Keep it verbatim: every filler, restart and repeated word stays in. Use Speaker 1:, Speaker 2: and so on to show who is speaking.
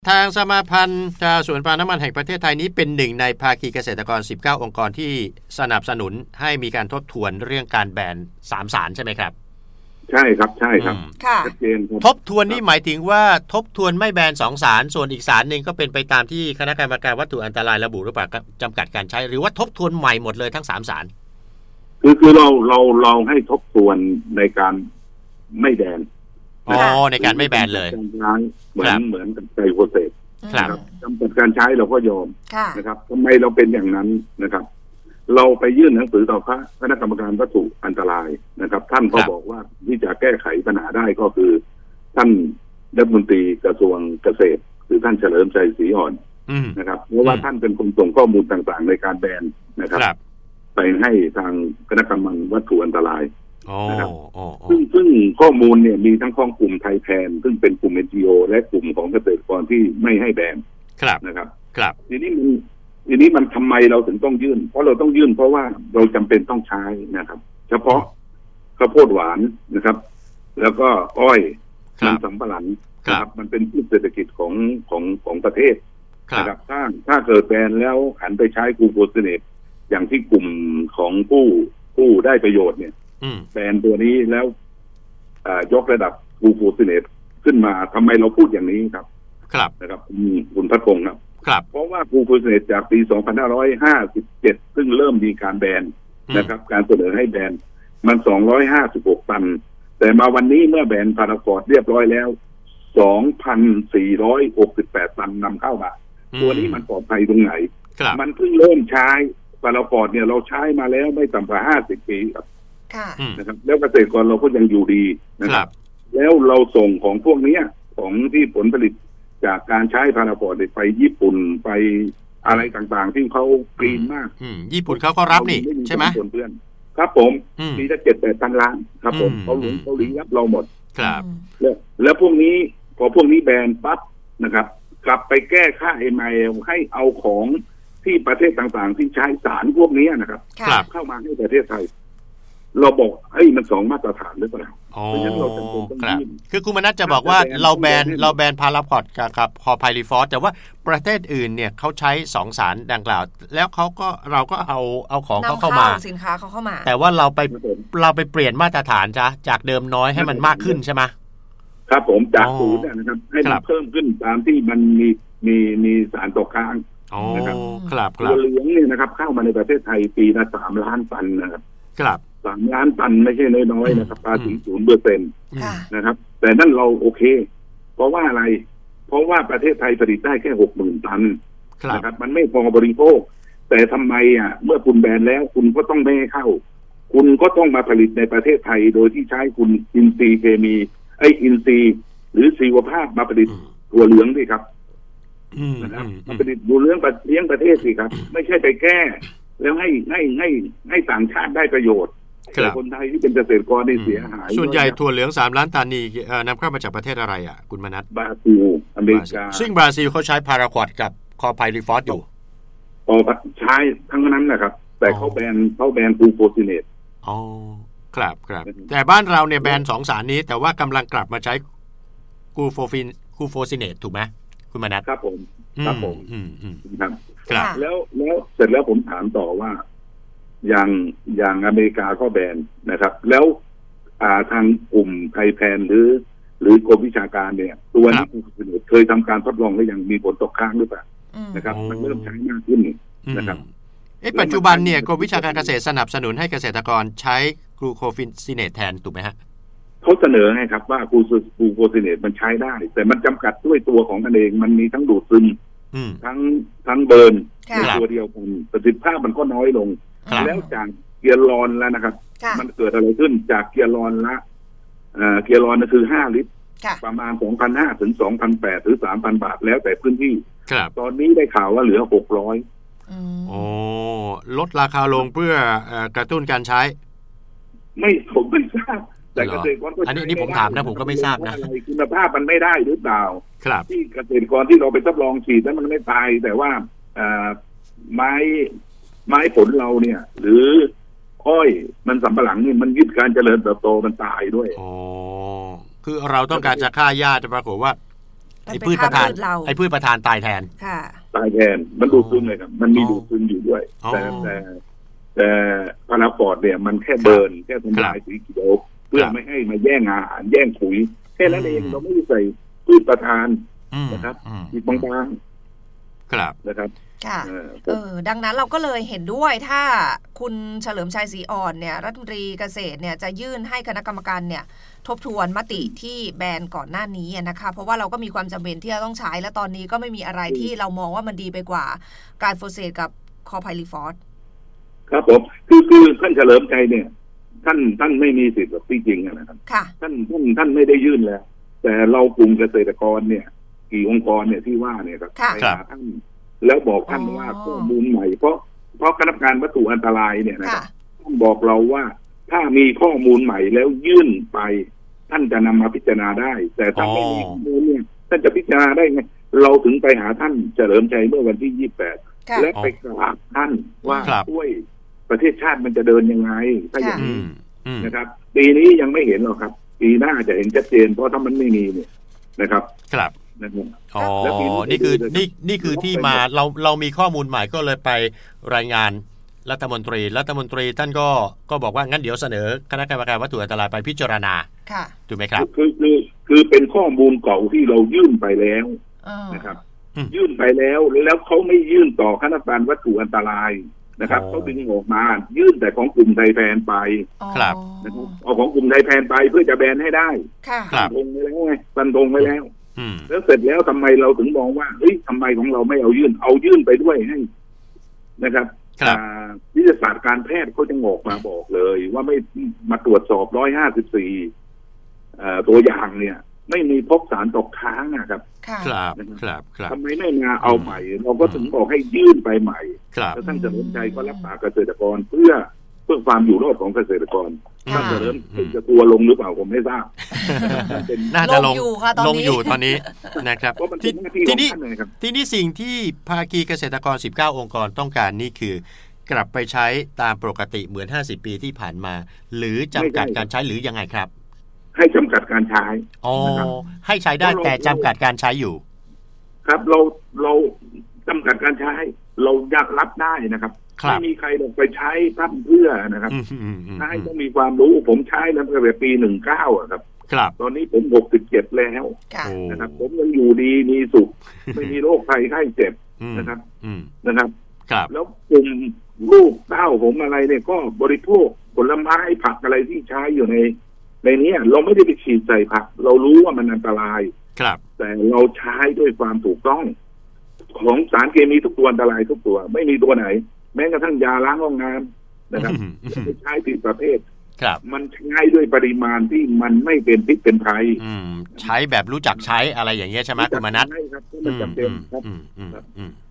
Speaker 1: ทางสมาพันธ์ชาวสวนปาล์มน้ำมันแห่งประเทศไทยนี้เป็นหนึ่งในภาคีเกษตรกรสิบเก้าองค์กรที่สนับสนุนให้มีการทบทวนเรื่องการแบนสามสารใช่ไหมครับ
Speaker 2: ใช่ครับใช่ครับชัดเจนครับ
Speaker 1: ทบทวนนี่หมายถึงว่าทบทวนไม่แบนสองสารส่วนอีกสารนึงก็เป็นไปตามที่คณะกรรมการวัตถุอันตรายระบุหรือเปล่าจำกัดการใช้หรือว่าทบทวนใหม่หมดเลยทั้งสามสาร
Speaker 2: คือคือเราเราเราให้ทบทวนในการไม่แบน
Speaker 1: อ๋อในการไม่แบนเลย
Speaker 2: เหมือนเหมือนกับไกลโฟเสต
Speaker 1: ครับ
Speaker 2: จำกัดการใช้เราก็ยอมนะครับทำไมเราเป็นอย่างนั้นนะครับเราไปยื่นหนังสือต่อคณะกรรมการวัตถุอันตรายนะครับท่านก็บอกว่าที่จะแก้ไขปัญหาได้ก็คือท่านรัฐมนตรีกระทรวงเกษตรคือท่านเฉลิมชัยศรีอ่อนนะครับเพราะว่าท่านเป็นคนส่งข้อมูลต่างๆในการแบนนะครับไปให้ทางคณะกรรมการวัตถุอันตรายนะครับซึ่งซึ่งข้อมูลเนี่ยมีทั้งของกลุ่มไทยแพนซึ่งเป็นกลุ่ม เอ็น จี โอ และกลุ่มของเกษตรกรที่ไม่ให้แบนนะครับ
Speaker 1: ครับ
Speaker 2: ทีนี้มันทีนี้มันทำไมเราถึงต้องยื่นเพราะเราต้องยื่นเพราะว่าเราจำเป็นต้องใช้นะครับเฉพาะข้าวโพดหวานนะครับแล้วก็อ้อยมันสำปะหลังนะครับมันเป็นพืชเศรษฐกิจของของของประเทศนะครับถ้าถ้าเกิดแบนแล้วหันไปใช้กลูโคซิเนตอย่างที่กลุ่มของผู้ผู้ได้ประโยชน์เนี่ยแบนตัวนี้แล้วยกระดับกลูโคซิเนตขึ้นมาทำไมเราพูดอย่างนี้ครับ
Speaker 1: ครับ
Speaker 2: นะครับคุณพัฒพงศ์ครับ
Speaker 1: ครับ
Speaker 2: เพราะว่ากลูโคซิเนตจากปีสองพันห้าร้อยห้าสิบเจ็ดซึ่งเริ่มมีการแบนนะครับการเสนอให้แบนมันสองร้อยห้าสิบหกตันแต่มาวันนี้เมื่อแบนพาราฟอร์ดเรียบร้อยแล้ว สองพันสี่ร้อยหกสิบแปด ตันนำเข้ามาตัวนี้มันปลอดภัยตรงไหนมันเพิ่งเริ่มใช้พาราฟอร์ดเนี่ยเราใช้มาแล้วไม่ต่ำกว่าห้าสิบปีครับนะครับแล้วเกษตรกรเราก็ยังอยู่ดีนะครับแล้วเราส่งของพวกนี้ของที่ผลผลิตจากการใช้พาราฟอร์ดไปญี่ปุ่นไปอะไรต่างๆที่เขากรีนมาก
Speaker 1: ญี่ปุ่นเขาก็รับนี่ใช่ไหม
Speaker 2: เพื่อนครับผมมีตั้งเจ็ดแปดตันล้านครับผมเขาหลงเขาหลีรับเราหมด
Speaker 1: ครับ
Speaker 2: แล้วแล้วพวกนี้พอพวกนี้แบนปั๊บนะครับกลับไปแก้ค่า เอ็ม ไอ แอล ให้เอาของที่ประเทศต่างๆที่ใช้สารพวกนี้นะครับเข้ามาให้ประเทศไทยเราบอกเฮ้ยมันสองมาตรฐานหรือเปล่าเพราะฉะนั้นเราจำเป็นต้องยื่น
Speaker 1: คือคุณมนัสจะบอกว่าเราแบนเราแบนพาราฟอร์ดกับคอไพลิฟอสแต่ว่าประเทศอื่นเนี่ยเขาใช้สองสารดังกล่าวแล้วเขาก็เราก็เอาเอาของเขาเข้ามา
Speaker 3: สินค้าเขาเข้ามา
Speaker 1: แต่ว่าเราไปเราไปเปลี่ยนมาตรฐานจ้ะจากเดิมน้อยให้มันมากขึ้นใช่ไหม
Speaker 2: ครับผมจากศูนย์นะครับให้มันเพิ่มขึ้นตามที่มันมีมีมีสารตกค้าง
Speaker 1: นะครับครับ
Speaker 2: ตัวเหลืองเนี่ยนะครับเข้ามาในประเทศไทยปีละสามล้านตันนะครับ
Speaker 1: ครับ
Speaker 2: สามล้านตันไม่ใช่น้อยๆนะครับภาษีศูนย์เปอร์เซ็นต์นะครับแต่นั่นเราโอเคเพราะว่าอะไรเพราะว่าประเทศไทยผลิตได้แค่หกหมื่นตันนะครับมันไม่พอบริโภคแต่ทำไมอ่ะเมื่อคุณแบนแล้วคุณก็ต้องไม่ให้เข้าคุณก็ต้องมาผลิตในประเทศไทยโดยที่ใช้คุณอินทรีย์เคมีไออินทรีย์หรือชีวภาพมาผลิตถั่วเหลืองสิครับนะครับมาผลิตถั่วเหลืองเลี้ยงประเทศสิครับไม่ใช่ไปแก้แล้วให้ให้ให้ให้ต่างชาติได้ประโยชน์แต่คนไทยที่เป็นเกษตรกรได้เสียหาย
Speaker 1: ส่วนใหญ่ถั่วเหลืองสามล้านตันนี่นำเข้ามาจากประเทศอะไรอ่ะคุณมนัส
Speaker 2: บราซิลอเมริกา
Speaker 1: ซึ่งบราซิลเขาใช้พาราควอดกับคอไพลิฟอสอยู่
Speaker 2: อ๋อใช้ทั้งนั้นแหละครับแต่เขาแบนเขาแบนกลูโคซิเนต
Speaker 1: อ๋อครับครับแต่บ้านเราเนี่ยแบนสองสารนี้แต่ว่ากำลังกลับมาใช้กลูโฟฟินกลูโฟซิเนตถูกไหมคุณมนัส
Speaker 2: ครับผมครับผม
Speaker 1: อืมอืม
Speaker 2: ครับแล้วแล้วเสร็จแล้วผมถามต่อว่าอย่างอย่างอเมริกาก็แบนนะครับแล้วอ่าทางกลุ่มไทยแพนหรือหรือกรมวิชาการเนี่ยตัวนี้เคยทำการทดลองแล้วยังมีผลตกค้างหรือเปล่านะครับมันเริ่มใช้มากขึ้นนะครับ
Speaker 1: เอ๊ะปัจจุบันเนี่ยกรมวิชาการเกษตรสนับสนุนให้เกษตรกรใช้กลูโคซิเนตแทนถูกไหมฮะ
Speaker 2: เขาเสนอไงครับว่ากลูโคซิเนตมันใช้ได้แต่มันจำกัดด้วยตัวของมันเองมันมีทั้งดูดซึมทั้งทั้งเบิร์นตัวเดียวกันประสิทธิภาพมันก็น้อยลงแล้วจากเกียร์ลอนแล้วนะครับมันเกิดอะไรขึ้นจากเกียร์ลอนละเกียร์ลอนนั่นคือห้าลิตรประมาณ สองพันห้าร้อย ถึง สองพันแปดร้อย หรือ สามพัน บาทแล้วแต่พื้นที่ตอนนี้ได้ข่าวว่าเหลือหกร้อย
Speaker 1: โอ้ลดราคาลงเพื่อกระตุ้นการใช้
Speaker 2: ไม่ผมไม่ทราบแต่เกษตรกรก็
Speaker 1: อันนี้นี่ผมถามนะผมก็ไม่ทราบนะ
Speaker 2: คุณภาพมันไม่ได้หรือเปล่า
Speaker 1: ครับ
Speaker 2: ที่เกษตรกรที่เราไปทดลองฉีดแล้วมันไม่ตายแต่ว่าไม้ไม้ผลเราเนี่ยหรืออ้อยมันสำปะหลังนี่มันยึดการเจริญเติบโตมันตายด้วย
Speaker 1: อ๋อคือเราต้องการจะฆ่าหญ้าแต่ปรากฏว่าไอ้พืชประทานไอ้พืชประทานตายแทน
Speaker 2: ตายแทนมันดูดซึมเลยครับมันมีดูดซึมอยู่ด้วยแต่แต่แต่พาราฟอร์ดเนี่ยมันแค่เบิร์นแค่ทำลายสีเขียวเพื่อไม่ให้มาแย่งอาหารแย่งปุ๋ยแค่นั้นเองเราไม่ได้ใส่พืชประทานนะครับอีกบางๆ
Speaker 1: ครับ
Speaker 2: นะครับ
Speaker 3: ค่ะเออดังนั้นเราก็เลยเห็นด้วยถ้าคุณเฉลิมชัยศรีอ่อนเนี่ยรัฐมนตรีเกษตรเนี่ยจะยื่นให้คณะกรรมการเนี่ยทบทวนมติที่แบนก่อนหน้านี้นะคะเพราะว่าเราก็มีความจำเป็นที่จะต้องใช้และตอนนี้ก็ไม่มีอะไรที่เรามองว่ามันดีไปกว่าการโฟเซตกับคอไพลิฟอส
Speaker 2: ครับผมคือคือท่านเฉลิมชัยเนี่ยท่านท่านไม่มีสิทธิ์หรอกที่จริงนะครับ
Speaker 3: ค่ะ
Speaker 2: ท่านท่านท่านไม่ได้ยื่นแล้วแต่เรากลุ่มเกษตรกรเนี่ยกี่องค์กรเนี่ยที่ว่าเนี่ยครับไปหาท่านแล้วบอกท่านว่าข้อมูลใหม่เพราะเพราะคณะกรรมการวัตถุอันตรายเนี่ยนะครับท่านบอกเราว่าถ้ามีข้อมูลใหม่แล้วยื่นไปท่านจะนำมาพิจารณาได้แต่ถ้าไม่มีข้อมูลเนี่ยท่านจะพิจารณาได้ไงเราถึงไปหาท่านเฉลิมชัยเมื่อวันที่ยี่สิบแปดและไปกราบท่านว่าช่วยประเทศชาติมันจะเดินยังไงถ้าอย่างนี้นะครับปีนี้ยังไม่เห็นหรอกครับปีหน้าจะเห็นชัดเจนเพราะถ้ามันไม่มีเนี่ยนะครับ
Speaker 1: ครับอ๋อนี่คือนี่นี่คือที่มาเราเรามีข้อมูลใหม่ก็เลยไปรายงานรัฐมนตรีรัฐมนตรีท่านก็ก็บอกว่างั้นเดี๋ยวเสนอคณะกรรมการวัตถุอันตรายไปพิจารณา
Speaker 3: ค่ะ
Speaker 1: ถูกไหมครับ
Speaker 2: คือคือคือเป็นข้อมูลเก่าที่เรายื่นไปแล้วนะครับยื่นไปแล้วแล้วเขาไม่ยื่นต่อคณะกรรมการวัตถุอันตรายนะครับเขาดึงออกมายื่นแต่ของกลุ่มไทยแพนไป
Speaker 1: ครับ
Speaker 2: นะครับเอาของกลุ่มไทยแพนไปเพื่อจะแบนให้ได้
Speaker 3: ฟั
Speaker 2: นธงไว้แล้วไงฟันธงไว้แล้วแล้วเสร็จแล้วทำไมเราถึงมองว่าเฮ้ยทำไมของเราไม่เอายื่นเอายื่นไปด้วยให้นะครับวิทยาศาสตร์การแพทย์เขาจะงอกมาบอกเลยว่าไม่มาตรวจสอบร้อยห้าสิบสี่ตัวอย่างเนี่ยไม่มีพบสารตกค้างนะครับ
Speaker 1: ครับครับครับ
Speaker 2: ทำไมไม่มาเอาใหม่เราก็ถึงบอกให้ยื่นไปใหม่แล้วท่านเฉลิมชัยก็รับปากเกษตรกรเพื่อเพื่อความอยู่รอดของเกษตรกรท่านเฉลิมจะตัวลงหรือเปล่าผมไม่ทราบ
Speaker 1: น่าจะลงลงอยู่ตอนนี้นะครับทีนี้ทีนี้สิ่งที่ภาคีเกษตรกรสิบเก้าองค์กรต้องการนี่คือกลับไปใช้ตามปกติเหมือนห้าสิบปีที่ผ่านมาหรือจำกัดการใช้หรือยังไงครับ
Speaker 2: ให้จำกัดการใช้
Speaker 1: อ๋อให้ใช้ได้แต่จำกัดการใช้อยู่
Speaker 2: ครับเราเราจำกัดการใช้เราอยากรับได้นะครับไม่มีใครลงไปใช้ตั้งเพื่อนะครับใช้ต้องมีความรู้ผมใช้ตั้งแต่ปีหนึ่งเก้าอ่ะครับตอนนี้ผมหกสิบเจ็ดแล้วนะครับผมยังอยู่ดีมีสุขไม่มีโรคภัยไข้เจ็บนะครับนะครับแล้วกลุ่มลูกเต้าผมอะไรเนี่ยก็บริโภคผลไม้ผักอะไรที่ใช้อยู่ในในนี้เราไม่ได้ไปฉีดใส่ผักเรารู้ว่ามันอันตราย
Speaker 1: ครับ
Speaker 2: แต่เราใช้ด้วยความถูกต้องของสารเคมีทุกตัวอันตรายทุกตัวไม่มีตัวไหนแม้กระทั่งยาล้างห้องน้ำนะครับใช้ผิดประเภทมันใช้ด้วยปริมาณที่มันไม่เป็นพิษเป็นภัย
Speaker 1: ใช้แบบรู้จักใช้อะไรอย่างเงี้ยใช่ไหมคุณมนัส
Speaker 2: ใช่ครับมันจำเป็นครับ